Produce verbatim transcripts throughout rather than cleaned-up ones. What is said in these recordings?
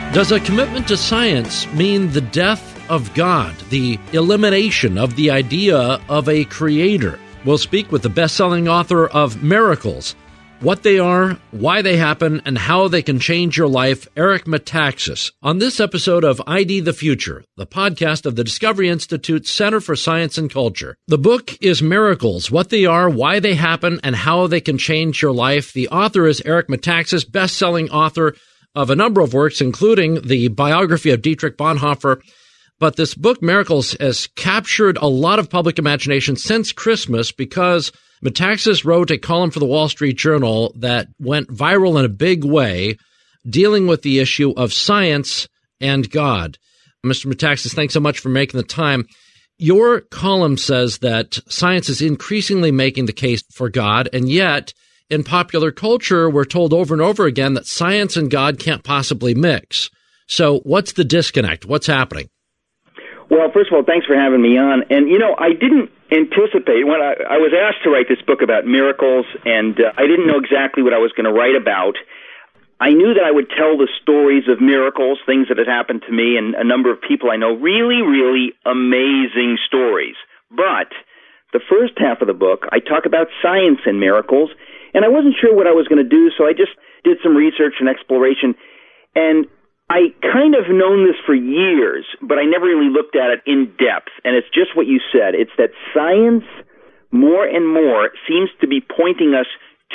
Does a commitment to science mean the death of God, the elimination of the idea of a creator? We'll speak with the best-selling author of Miracles, what they are, why they happen, and how they can change your life, Eric Metaxas, on this episode of I D the Future, the podcast of the Discovery Institute's Center for Science and Culture. The book is Miracles, what they are, why they happen, and how they can change your life. The author is Eric Metaxas, best-selling author of a number of works, including the biography of Dietrich Bonhoeffer. But this book, Miracles, has captured a lot of public imagination since Christmas because Metaxas wrote a column for the Wall Street Journal that went viral in a big way, dealing with the issue of science and God. Mister Metaxas, thanks so much for making the time. Your column says that science is increasingly making the case for God, and yet in popular culture, we're told over and over again that science and God can't possibly mix. So what's the disconnect? What's happening? Well, first of all, thanks for having me on. And, you know, I didn't anticipate, when I, I was asked to write this book about miracles, and uh, I didn't know exactly what I was going to write about. I knew that I would tell the stories of miracles, things that had happened to me and a number of people I know, really, really amazing stories. But the first half of the book, I talk about science and miracles, and I wasn't sure what I was going to do, so I just did some research and exploration. And I kind of known this for years, but I never really looked at it in depth. And it's just what you said. It's that science, more and more, seems to be pointing us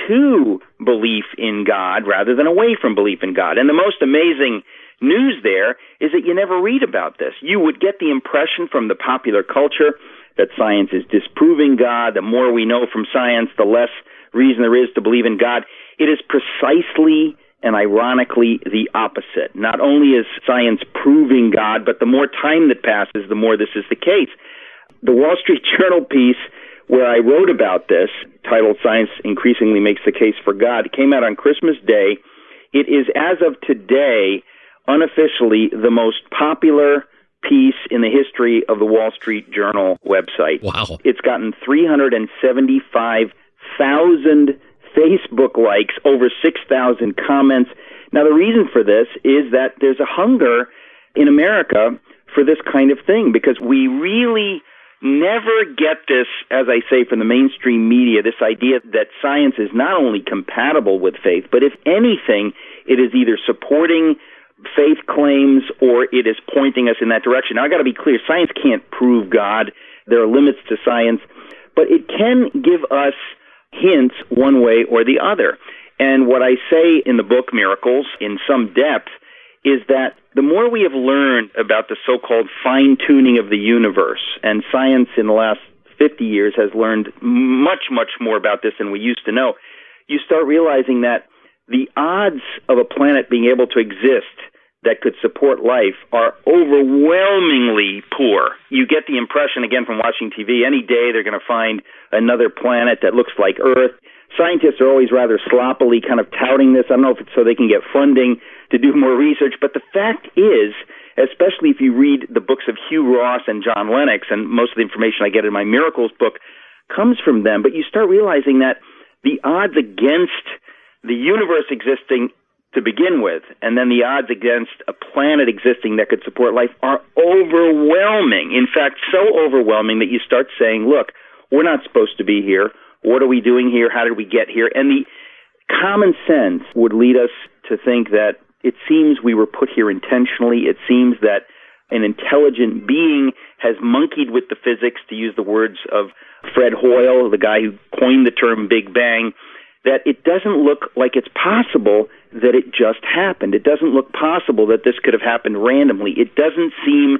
to belief in God rather than away from belief in God. And the most amazing news there is that you never read about this. You would get the impression from the popular culture that science is disproving God. The more we know from science, the less reason there is to believe in God. It is precisely and ironically the opposite. Not only is science proving God, but the more time that passes, the more this is the case. The Wall Street Journal piece where I wrote about this, titled Science Increasingly Makes the Case for God, came out on Christmas Day. It is, as of today, unofficially the most popular piece in the history of the Wall Street Journal website. Wow. It's gotten three hundred seventy-five thousand Facebook likes, over six thousand comments. Now, the reason for this is that there's a hunger in America for this kind of thing, because we really never get this, as I say, from the mainstream media, this idea that science is not only compatible with faith, but if anything, it is either supporting faith claims or it is pointing us in that direction. Now, I got to be clear, science can't prove God. There are limits to science, but it can give us hints one way or the other. And what I say in the book, Miracles, in some depth, is that the more we have learned about the so-called fine-tuning of the universe, and science in the last fifty years has learned much, much more about this than we used to know, you start realizing that the odds of a planet being able to exist that could support life are overwhelmingly poor. You get the impression, again, from watching T V, any day they're going to find another planet that looks like Earth. Scientists are always rather sloppily kind of touting this. I don't know if it's so they can get funding to do more research, but the fact is, especially if you read the books of Hugh Ross and John Lennox, and most of the information I get in my Miracles book comes from them, but you start realizing that the odds against the universe existing to begin with, and then the odds against a planet existing that could support life are overwhelming. In fact, so overwhelming that you start saying, look, we're not supposed to be here. What are we doing here? How did we get here? And the common sense would lead us to think that it seems we were put here intentionally. It seems that an intelligent being has monkeyed with the physics, to use the words of Fred Hoyle, the guy who coined the term Big Bang, that it doesn't look like it's possible that it just happened. It doesn't look possible that this could have happened randomly. It doesn't seem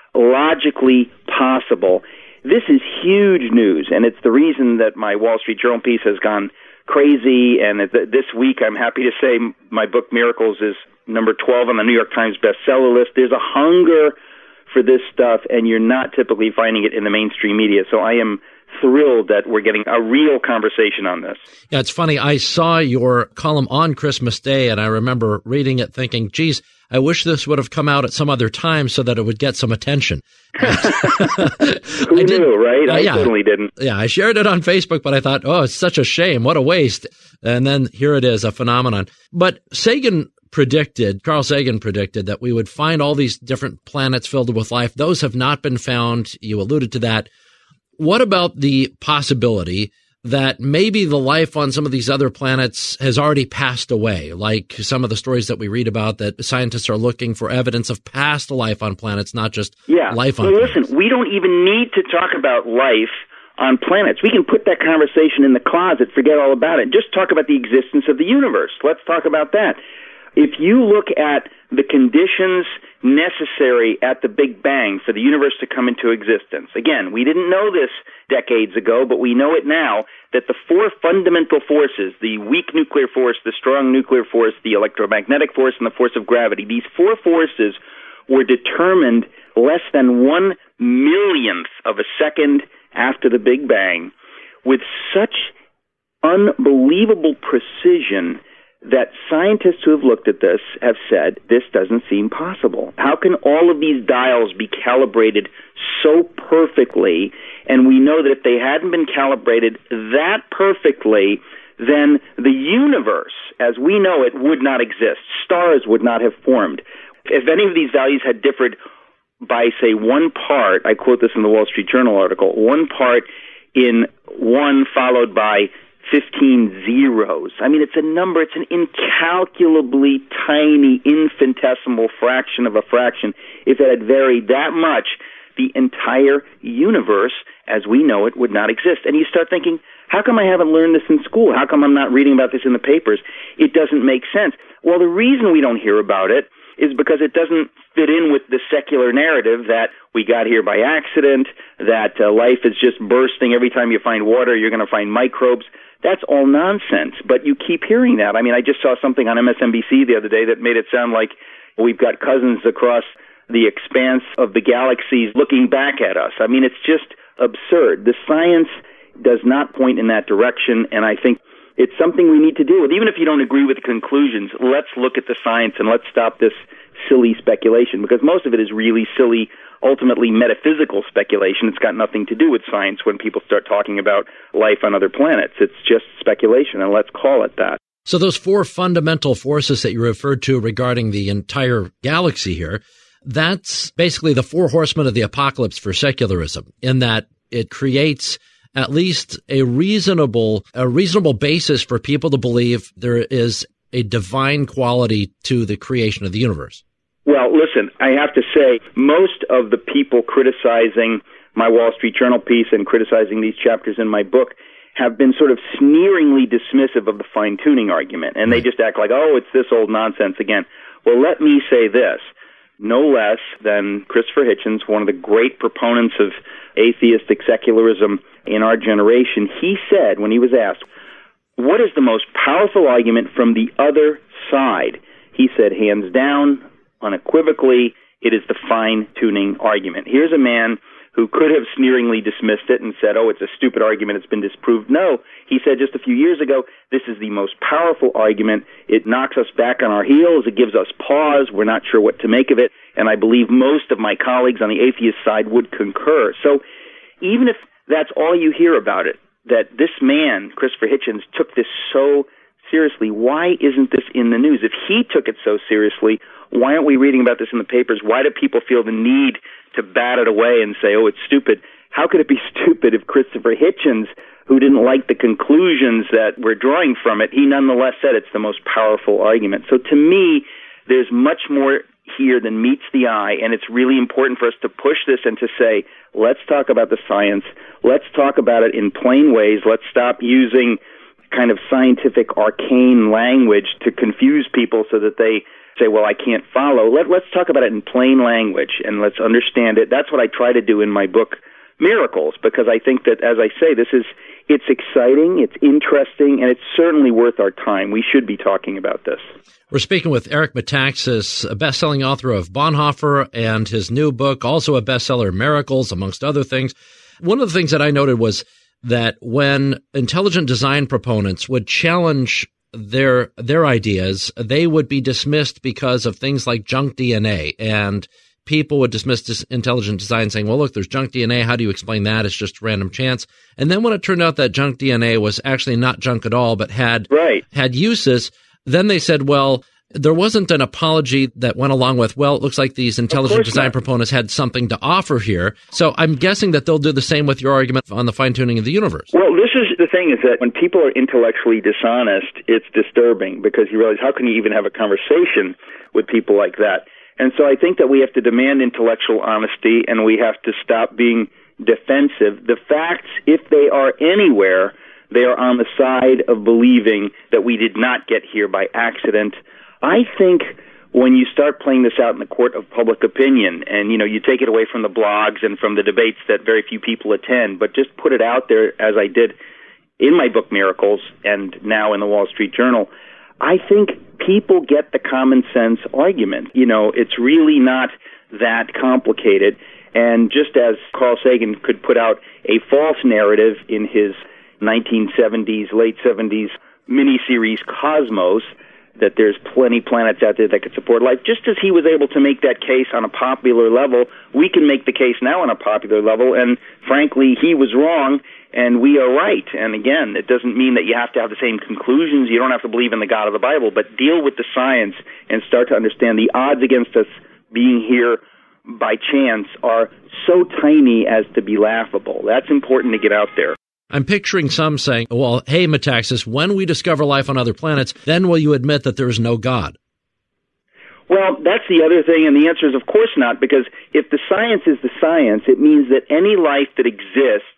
logically possible. This is huge news, and it's the reason that my Wall Street Journal piece has gone crazy, and this week I'm happy to say my book Miracles is number twelve on the New York Times bestseller list. There's a hunger for this stuff, and you're not typically finding it in the mainstream media, so I am thrilled that we're getting a real conversation on this. Yeah, it's funny. I saw your column on Christmas Day, and I remember reading it thinking, geez, I wish this would have come out at some other time so that it would get some attention. Who I did, knew, right? Uh, I yeah, certainly didn't. Yeah, I shared it on Facebook, but I thought, oh, it's such a shame. What a waste. And then here it is, a phenomenon. But Sagan predicted, Carl Sagan predicted, that we would find all these different planets filled with life. Those have not been found. You alluded to that. What about the possibility that maybe the life on some of these other planets has already passed away, like some of the stories that we read about, that scientists are looking for evidence of past life on planets, not just yeah. life on well, planets? Listen, we don't even need to talk about life on planets. We can put that conversation in the closet, forget all about it, just talk about the existence of the universe. Let's talk about that. If you look at the conditions necessary at the Big Bang for the universe to come into existence, again, we didn't know this decades ago, but we know it now, that the four fundamental forces, the weak nuclear force, the strong nuclear force, the electromagnetic force, and the force of gravity, these four forces were determined less than one millionth of a second after the Big Bang with such unbelievable precision that scientists who have looked at this have said, this doesn't seem possible. How can all of these dials be calibrated so perfectly? And we know that if they hadn't been calibrated that perfectly, then the universe, as we know it, would not exist. Stars would not have formed. If any of these values had differed by, say, one part, I quote this in the Wall Street Journal article, one part in one followed by fifteen zeros. I mean, it's a number, it's an incalculably tiny, infinitesimal fraction of a fraction. If it had varied that much, the entire universe, as we know it, would not exist. And you start thinking, how come I haven't learned this in school? How come I'm not reading about this in the papers? It doesn't make sense. Well, the reason we don't hear about it is because it doesn't fit in with the secular narrative that we got here by accident, that uh, life is just bursting. Every time you find water, you're going to find microbes. That's all nonsense, but you keep hearing that. I mean, I just saw something on M S N B C the other day that made it sound like we've got cousins across the expanse of the galaxies looking back at us. I mean, it's just absurd. The science does not point in that direction, and I think it's something we need to deal with. Even if you don't agree with the conclusions, let's look at the science and let's stop this silly speculation, because most of it is really silly, ultimately metaphysical speculation. It's got nothing to do with science when people start talking about life on other planets. It's just speculation, and let's call it that. So those four fundamental forces that you referred to regarding the entire galaxy here, that's basically the four horsemen of the apocalypse for secularism, in that it creates at least a reasonable, a reasonable basis for people to believe there is a divine quality to the creation of the universe. Well, listen, I have to say, most of the people criticizing my Wall Street Journal piece and criticizing these chapters in my book have bbeen sort of sneeringly dismissive of the fine-tuning argument, and they just act like, oh, it's this old nonsense again. Well, let me say this. No less than Christopher Hitchens, one of the great proponents of atheistic secularism in our generation, he said, when he was asked, what is the most powerful argument from the other side? He said, hands down, unequivocally, it is the fine-tuning argument. Here's a man who could have sneeringly dismissed it and said, oh, it's a stupid argument, it's been disproved. No, he said just a few years ago, this is the most powerful argument. It knocks us back on our heels. It gives us pause. We're not sure what to make of it. And I believe most of my colleagues on the atheist side would concur. So even if that's all you hear about it, that this man, Christopher Hitchens, took this so seriously, why isn't this in the news? If he took it so seriously, why aren't we reading about this in the papers? Why do people feel the need to bat it away and say, oh, it's stupid? How could it be stupid if Christopher Hitchens, who didn't like the conclusions that we're drawing from it, he nonetheless said it's the most powerful argument? So to me, there's much more here than meets the eye, and it's really important for us to push this and to say, let's talk about the science. Let's talk about it in plain ways. Let's stop using kind of scientific arcane language to confuse people so that they say, well, I can't follow. Let, let's talk about it in plain language and let's understand it. That's what I try to do in my book, Miracles, because I think that, as I say, this is, it's exciting, it's interesting, and it's certainly worth our time. We should be talking about this. We're speaking with Eric Metaxas, a best-selling author of Bonhoeffer and his new book, also a bestseller, Miracles, amongst other things. One of the things that I noted was that when intelligent design proponents would challenge their their ideas, they would be dismissed because of things like junk D N A, and people would dismiss this intelligent design saying, well, look, there's junk D N A. How do you explain that? It's just random chance. And then when it turned out that junk D N A was actually not junk at all, but had right. had uses, then they said, well, There wasn't an apology that went along with, well, it looks like these intelligent design not. proponents had something to offer here. So I'm guessing that they'll do the same with your argument on the fine-tuning of the universe. Well, this is the thing, is that when people are intellectually dishonest, it's disturbing, because you realize, how can you even have a conversation with people like that? And so I think that we have to demand intellectual honesty, and we have to stop being defensive. The facts, if they are anywhere, they are on the side of believing that we did not get here by accident. I think when you start playing this out in the court of public opinion, and, you know, you take it away from the blogs and from the debates that very few people attend, but just put it out there, as I did in my book Miracles and now in the Wall Street Journal, I think people get the common sense argument. You know, it's really not that complicated. And just as Carl Sagan could put out a false narrative in his nineteen seventies, late seventies miniseries Cosmos, that there's plenty planets out there that could support life, just as he was able to make that case on a popular level, we can make the case now on a popular level. And frankly, he was wrong and we are right. And again, it doesn't mean that you have to have the same conclusions. You don't have to believe in the God of the Bible, but deal with the science and start to understand the odds against us being here by chance are so tiny as to be laughable. That's important to get out there. I'm picturing some saying, well, hey, Metaxas, when we discover life on other planets, then will you admit that there is no God? Well, that's the other thing, and the answer is of course not, because if the science is the science, it means that any life that exists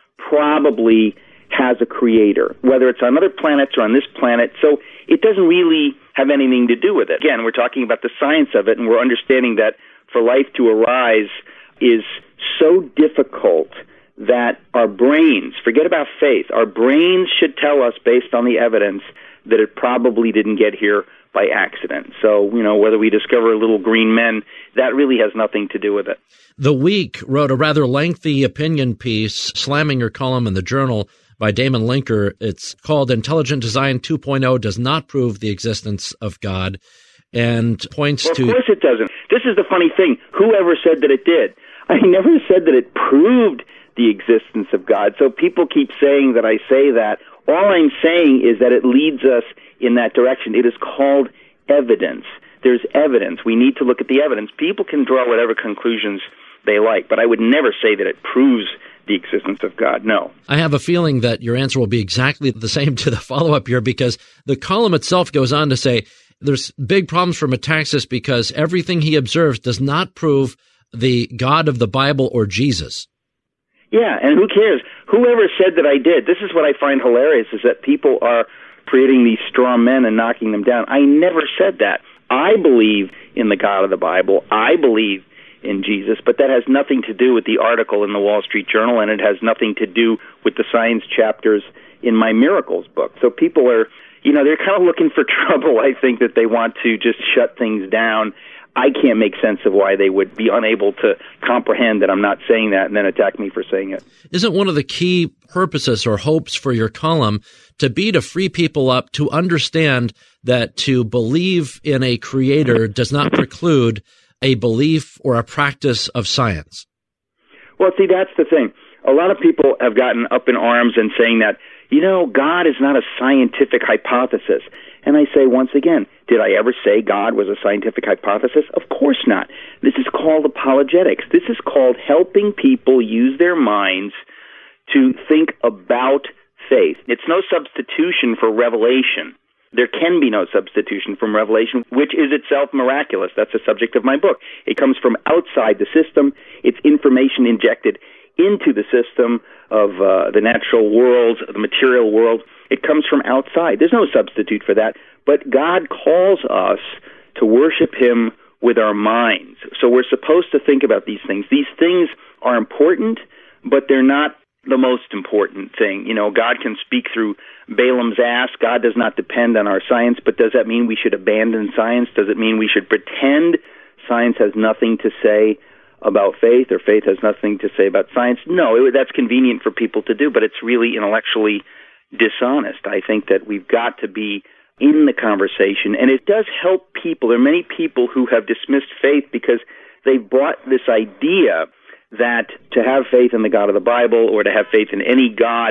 probably has a creator, whether it's on other planets or on this planet. So it doesn't really have anything to do with it. Again, we're talking about the science of it, and we're understanding that for life to arise is so difficult that our brains, forget about faith, our brains should tell us, based on the evidence, that it probably didn't get here by accident. So, you know, whether we discover little green men, that really has nothing to do with it. The Week wrote a rather lengthy opinion piece slamming your column in the Journal by Damon Linker. It's called Intelligent Design two point oh Does Not Prove the Existence of God, and points well, to... Of course it doesn't. This is the funny thing. Whoever said that it did? I never said that it proved the existence of God. So people keep saying that I say that. All I'm saying is that it leads us in that direction. It is called evidence. There's evidence. We need to look at the evidence. People can draw whatever conclusions they like, but I would never say that it proves the existence of God. No. I have a feeling that your answer will be exactly the same to the follow-up here, because the column itself goes on to say there's big problems for Metaxas because everything he observes does not prove the God of the Bible or Jesus. Yeah, and who cares? Whoever said that I did, this is what I find hilarious, is that people are creating these straw men and knocking them down. I never said that. I believe in the God of the Bible. I believe in Jesus, but that has nothing to do with the article in the Wall Street Journal, and it has nothing to do with the science chapters in my Miracles book. So people are, you know, they're kind of looking for trouble. I think that they want to just shut things down. I can't make sense of why they would be unable to comprehend that I'm not saying that and then attack me for saying it. Isn't one of the key purposes or hopes for your column to be to free people up to understand that to believe in a creator does not preclude a belief or a practice of science? Well, see, that's the thing. A lot of people have gotten up in arms and saying that, you know, God is not a scientific hypothesis. And I say, once again, did I ever say God was a scientific hypothesis? Of course not. This is called apologetics. This is called helping people use their minds to think about faith. It's no substitution for revelation. There can be no substitution from revelation, which is itself miraculous. That's the subject of my book. It comes from outside the system. It's information injected into the system of uh, the natural world, the material world. It comes from outside. There's no substitute for that. But God calls us to worship Him with our minds. So we're supposed to think about these things. These things are important, but they're not the most important thing. You know, God can speak through Balaam's ass. God does not depend on our science, but does that mean we should abandon science? Does it mean we should pretend science has nothing to say about faith, or faith has nothing to say about science? No, it, that's convenient for people to do, but it's really intellectually dishonest. I think that we've got to be in the conversation, and it does help people. There are many people who have dismissed faith because they've brought this idea that to have faith in the God of the Bible or to have faith in any God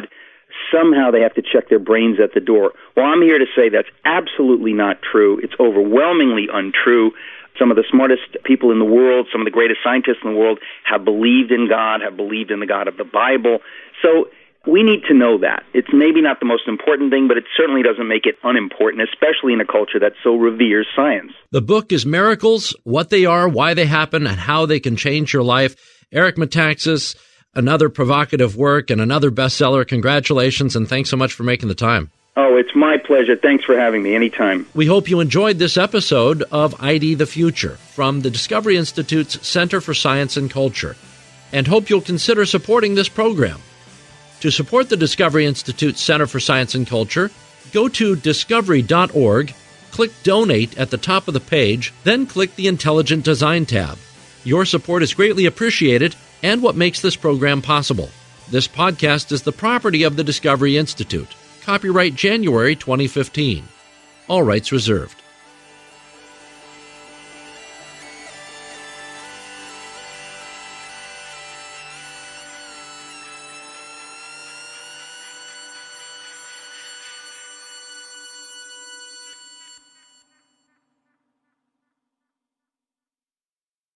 somehow they have to check their brains at the door. Well, I'm here to say that's absolutely not true. It's overwhelmingly untrue. Some of the smartest people in the world, some of the greatest scientists in the world have believed in God, have believed in the God of the Bible. So we need to know that. It's maybe not the most important thing, but it certainly doesn't make it unimportant, especially in a culture that so reveres science. The book is Miracles, What They Are, Why They Happen, and How They Can Change Your Life. Eric Metaxas, another provocative work and another bestseller. Congratulations, and thanks so much for making the time. Oh, it's my pleasure. Thanks for having me. Anytime. We hope you enjoyed this episode of I D the Future from the Discovery Institute's Center for Science and Culture, and hope you'll consider supporting this program. To support the Discovery Institute's Center for Science and Culture, go to discovery dot org, click Donate at the top of the page, then click the Intelligent Design tab. Your support is greatly appreciated and what makes this program possible. This podcast is the property of the Discovery Institute. Copyright January twenty fifteen. All rights reserved.